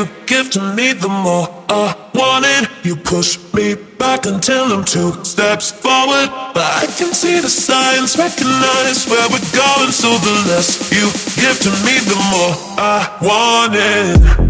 give to me, the more I want it. You push me back until I'm 2 steps forward, but I can see the signs, recognize where we're going. So the less you give to me, the more I want it.